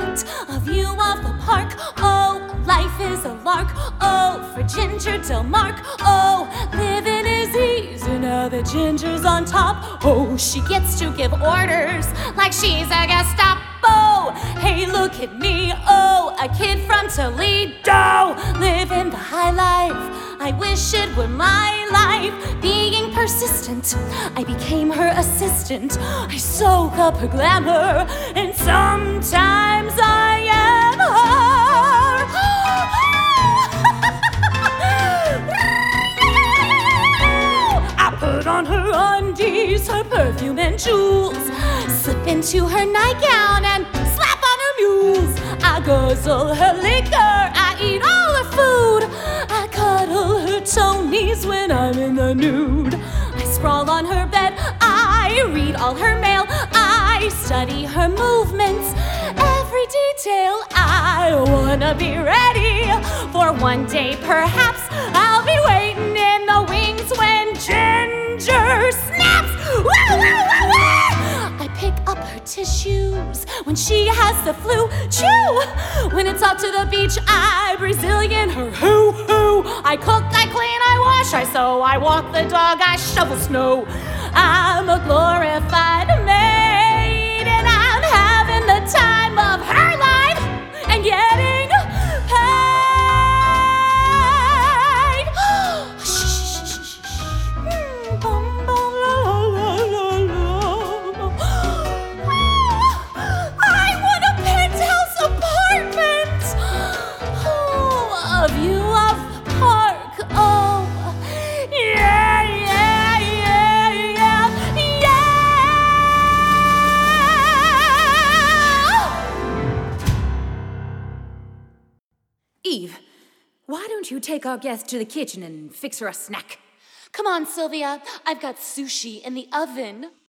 perfect. A view of the park. Oh, life is a lark. Oh, for Ginger Delmark. Oh, living is easy now that Ginger's on top. Oh, she gets to give orders like she's a Gestapo. Hey, look at me. Oh, a kid from Toledo, living the high life. I wish it were my life. Being persistent, I became her assistant. I soak up her glamour, and sometimes I am her. I put on her undies, her perfume and jewels, slip into her nightgown and slap on her mules. I guzzle her liquor, I eat all her food, I cuddle her Tonys when I'm in the nude. I sprawl on her bed, I read all her mail, I study her movements, every detail. I wanna be ready for one day perhaps I'll be waiting in the wings when Ginger snaps. Woo, woo, woo, woo! I pick up her tissues when she has the flu. Chew! When it's off to the beach, I Brazilian her hoo-hoo. I cook, I clean, I wash, I sew, I walk the dog, I shovel snow. I'm a glorified maid, and I'm having the time of her life and getting paid. Bum, bum, la, la, la, la. I want a penthouse apartment. Oh, a view of the park. Oh, yeah, yeah, yeah, yeah, yeah. Eve, why don't you take our guest to the kitchen and fix her a snack? Come on, Sylvia. I've got sushi in the oven.